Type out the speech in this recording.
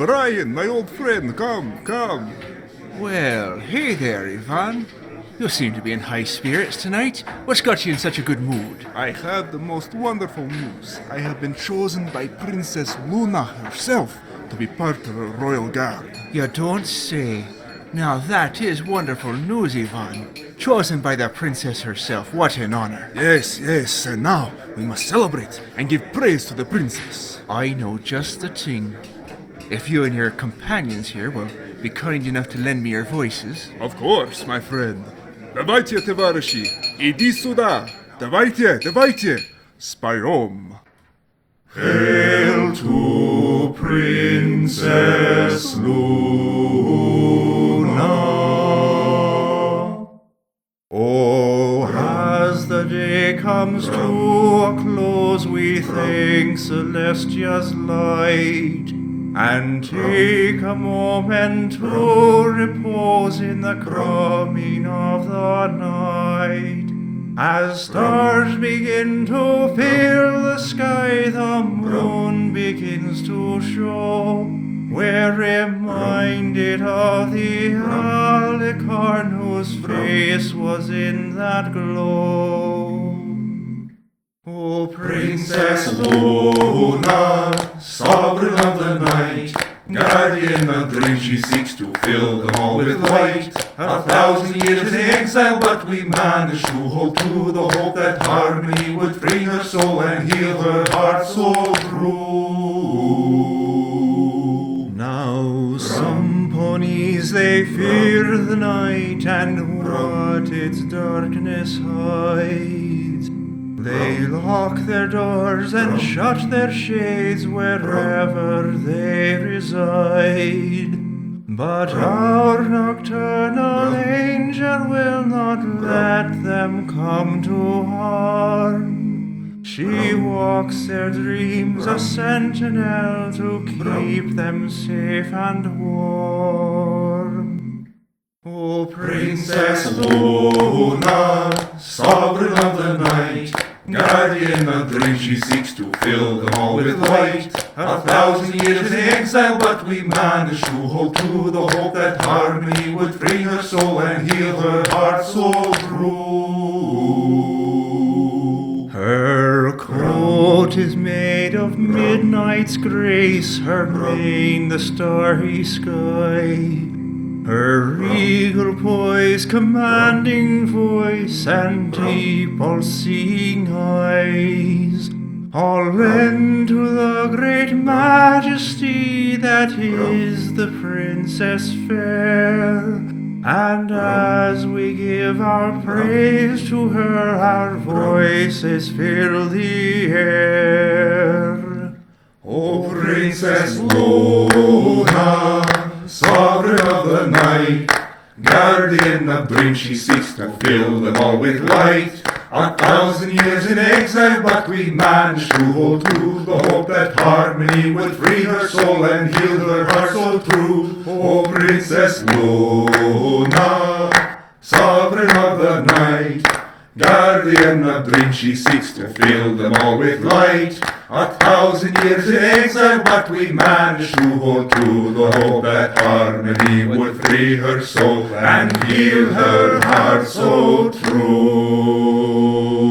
Brian, my old friend, come. Well, hey there, Ivan. You seem to be in high spirits tonight. What's got you in such a good mood? I have the most wonderful news. I have been chosen by Princess Luna herself to be part of her royal guard. You don't say. Now that is wonderful news, Ivan. Chosen by the princess herself. What an honor. Yes, and now we must celebrate and give praise to the princess. I know just the thing. If you and your companions here will be kind enough to lend me your voices. Of course, my friend. Давайте, товарищи, иди сюда. Давайте. Споем. Hail to Princess Luna. Oh, as the day comes to a close, we thank Celestia's light, and take a moment to repose in the coming of the night. As stars begin to fill the sky, the moon begins to show. We're reminded of the alicorn whose face was in that glow. Oh, Princess Luna, sovereign of the night, guardian of dreams, she seeks to fill them all with light. 1,000 years in exile, but we managed to hold to the hope that harmony would free her soul and heal her heart so true. Now some ponies, they fear the night and what its darkness hides. They lock their doors and shut their shades wherever they reside. But our nocturnal angel will not let them come to harm. She walks their dreams, a sentinel to keep them safe and warm. Oh, Princess Luna, sovereign of the night, guardian of dreams, she seeks to fill them all with light. 1,000 years in exile, but we managed to hold to the hope that harmony would free her soul and heal her heart so true. Her coat is made of midnight's grace, her mane the starry sky. Her regal poise, commanding voice, and deep all-seeing eyes, all lend to the great majesty that is the princess fair. And as we give our praise to her, our voices fill the air. O Princess Luna, sovereign of the night, guardian of dreams, she seeks to fill them all with light. 1,000 years in exile, but we managed to hold to the hope that harmony would free her soul and heal her heart so true. O Princess Luna, sovereign of the night, guardian of dreams, she seeks to fill them all with light. 1,000 years in exile, but we managed to hold to the hope that harmony would free her soul and heal her heart so true.